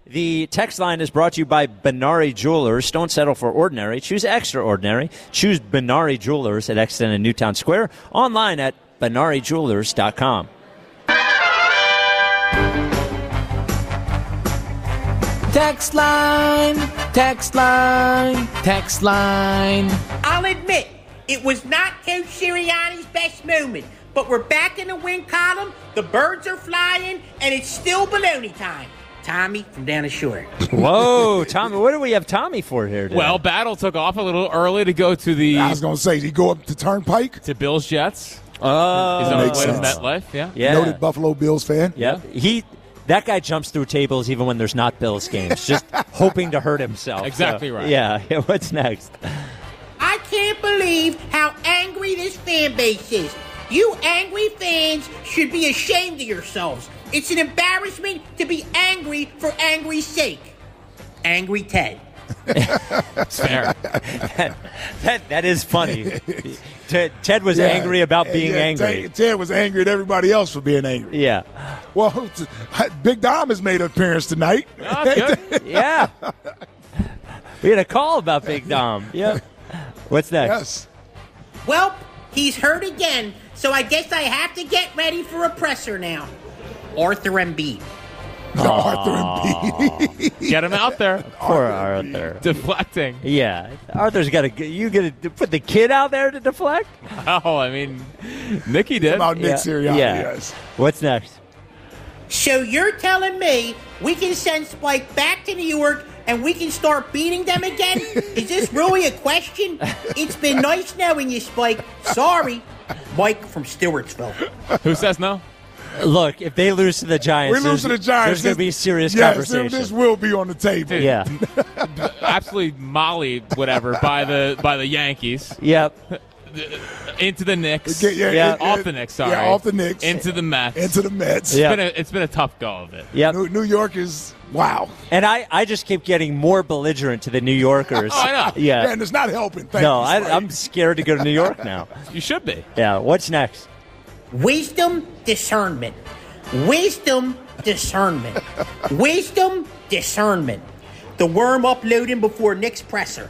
The text line is brought to you by Benari Jewelers. Don't settle for ordinary. Choose extraordinary. Choose Benari Jewelers at Exton and Newtown Square. Online at BenariJewelers.com. Text line, text line, text line. I'll admit, it was not Coach Sirianni's best moment, but we're back in the win column, the birds are flying, and it's still baloney time. Tommy from down the shore. Whoa, Tommy, what do we have Tommy for here today? Well, Battle took off a little early to go to the... I was going to say, did he go up to Turnpike? To Bills Jets. Oh. He's on his Makes way to sense. MetLife, Yeah. Noted Buffalo Bills fan. Yeah. That guy jumps through tables even when there's not Bills games, just hoping to hurt himself. Exactly right. Yeah. What's next? I can't believe how angry this fan base is. You angry fans should be ashamed of yourselves. It's an embarrassment to be angry for angry's sake. Angry Ted. It's fair. That is funny. Ted was angry about being angry. Ted was angry at everybody else for being angry. Yeah. Well, Big Dom has made an appearance tonight. Oh, good. Yeah. We had a call about Big Dom. Yep. What's next? Yes. Well, he's hurt again, so I guess I have to get ready for a presser now. Arthur Embiid. Arthur Embiid. Get him out there. Poor Arthur. Deflecting. Yeah. Arthur's got to. You got to put the kid out there to deflect? Oh, I mean, Nicky did. About Nick Sirianni, yes. What's next? So you're telling me we can send Spike back to New York and we can start beating them again? Is this really a question? It's been nice knowing you, Spike. Sorry. Mike from Stewartsville. Who says no? Look, if they lose to the Giants, We lose to the Giants. there's going to be a serious yes, conversation. This will be on the table. Yeah. Absolutely molly whatever by the Yankees. Yep. Into the Knicks. Yeah. Off the Knicks, sorry. Yeah, off the Knicks. Into the Mets. Into the Mets. Yeah. It's been a tough go of it. Yep. New York is, wow. And I just keep getting more belligerent to the New Yorkers. Oh, I know. Yeah. And it's not helping. Thank No, you, Spike. I'm scared to go to New York now. You should be. Yeah. What's next? Wisdom, discernment. Wisdom, discernment. Wisdom, discernment. The worm uploading before Nick's presser.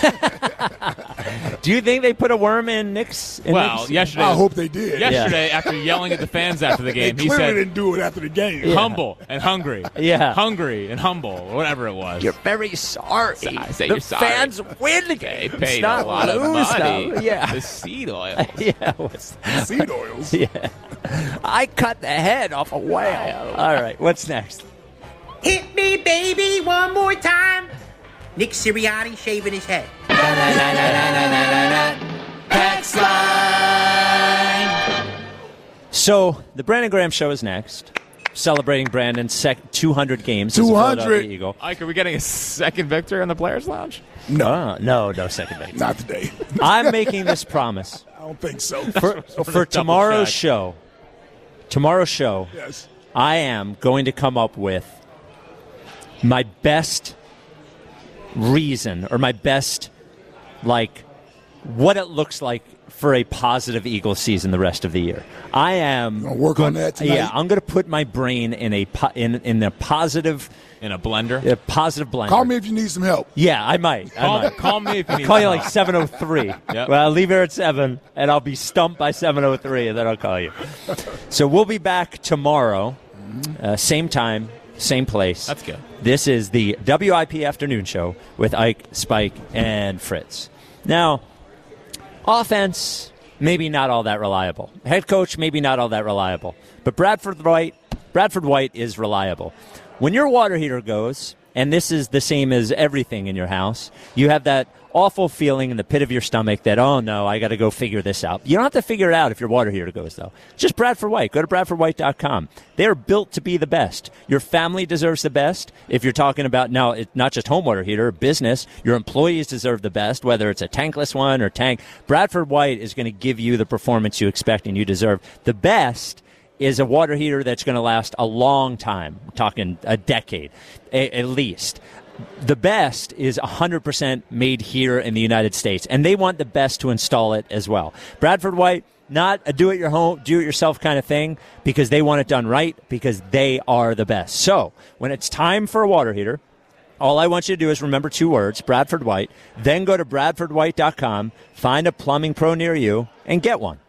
Do you think they put a worm in Nick's? Yesterday. I hope they did. Yesterday, after yelling at the fans after the game, They he clearly said, didn't do it after the game. humble and hungry. Yeah. Hungry and humble, or whatever it was. You're very sorry. I say the you're sorry. fans win the They game. paid Not a lot of lose, money. though. Yeah. The seed oil. Yeah. What's Seed oils. Yeah. I cut the head off a whale. All right. What's next? Hit me, baby, one more time. Nick Sirianni shaving his head. So the Brandon Graham Show is next. Celebrating Brandon's 200 games as a 200. Philadelphia Eagle. Ike, are we getting a second victory in the Players' Lounge? No second base. Not today. I'm making this promise I don't think so. for tomorrow's check. show. Tomorrow's show, Yes. I am going to come up with my best reason or my best, what it looks like for a positive Eagles season the rest of the year. I am Gonna work on that tonight? Yeah, I'm going to put my brain in a positive In a blender? positive blender. Call me if you need some help. Yeah, I might. Call me if you need I'll call you some like help. 7:03. Yep. Well, I'll leave here at 7, and I'll be stumped by 7:03, and then I'll call you. So we'll be back tomorrow, same time, same place. That's good. This is the WIP Afternoon Show with Ike, Spike, and Fritz. Now, offense, maybe not all that reliable. Head coach, maybe not all that reliable. But Bradford White is reliable. When your water heater goes, and this is the same as everything in your house, you have that awful feeling in the pit of your stomach that, oh, no, I got to go figure this out. You don't have to figure it out if your water heater goes, though. Just Bradford White. Go to BradfordWhite.com. They are built to be the best. Your family deserves the best. If you're talking about, now, it's not just home water heater, business, your employees deserve the best, whether it's a tankless one or tank. Bradford White is going to give you the performance you expect and you deserve. The best is a water heater that's going to last a long time. I'm talking a decade, at least. the best is 100% made here in the United States, and they want the best to install it as well. Bradford White, not a do-it-yourself kind of thing, because they want it done right, because they are the best. So when it's time for a water heater, all I want you to do is remember 2 words, Bradford White, then go to bradfordwhite.com, find a plumbing pro near you, and get one.